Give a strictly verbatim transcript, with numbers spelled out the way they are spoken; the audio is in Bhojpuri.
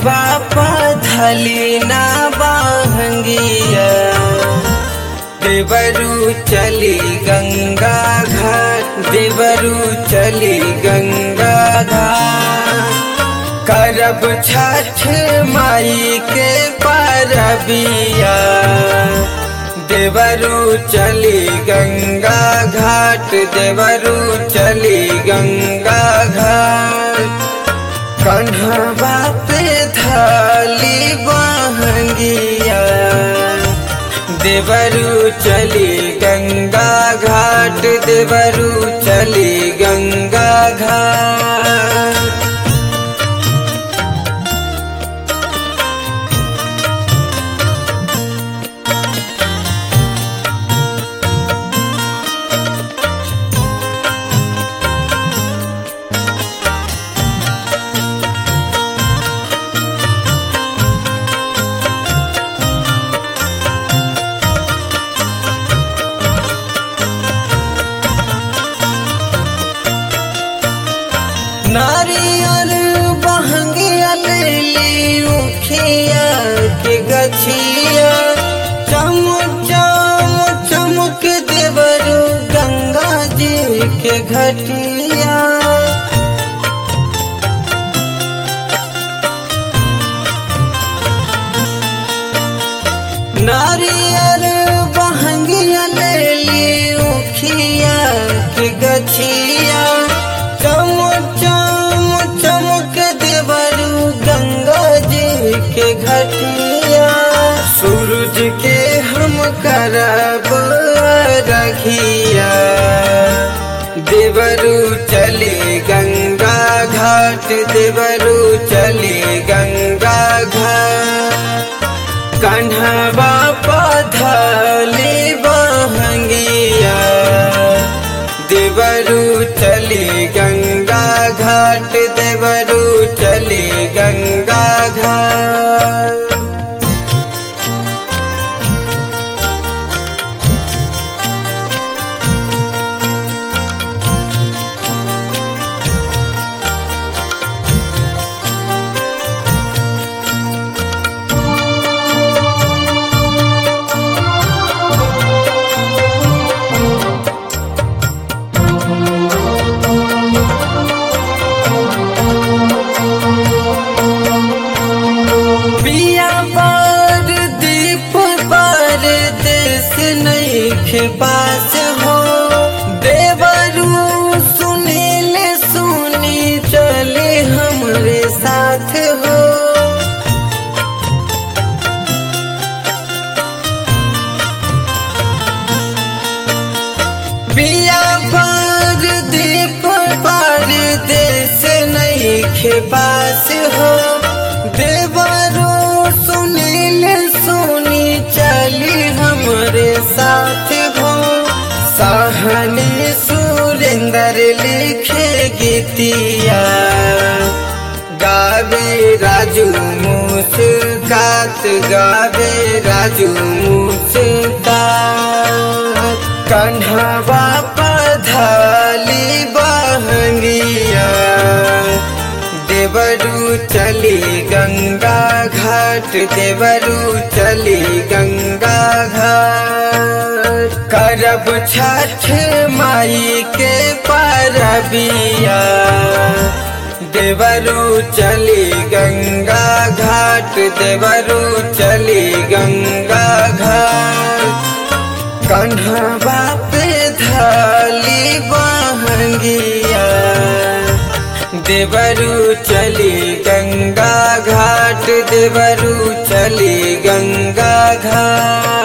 कंधवा पधली ना बाहंगिया देवरू चली गंगा घाट देवरू चली गंगा घाट करब छठ माई के परबिया देवरू चली गंगा घाट देवरू चली गंगा घाट कंधवा पे थाली बाहंगिया देवरू चली गंगा घाट देवरू चली गंगा घाट। नारियल बहंगिया लेली उखिया के गछिया चमक चमक चमक देवरू गंगा जी के घटिया नारियल बहंगिया लेली उखिया के गछिया के घटिया सूरज के हम करब रखिया देवरू चली गंगा घाट देवरू चली गंगा घाट कंधवा पधली बाहंगिया देवरू चली गंगा घाट देवरू चली गंगा घाट। के पास हो देवरू सुनील सुनी चले हमरे साथ हो पिया पर दीप पर देश नहीं के पास हो देवरू सुनील सुनी चली हमरे साथ सहनी सुरेंदर लिखे गीतिया गावे राजू मुस्कात गावे राजू मुस्कात कंधवा पधली बाहंगिया देवरू चली गंगा घाट देवरू चली गंगा घाट करब छठ माई के परबिया देवरू चली गंगा घाट देवरू चली गंगा घाट कंधवा पे थाली बाहंगिया देवरू चली गंगा घाट देवरू चली गंगा घाट।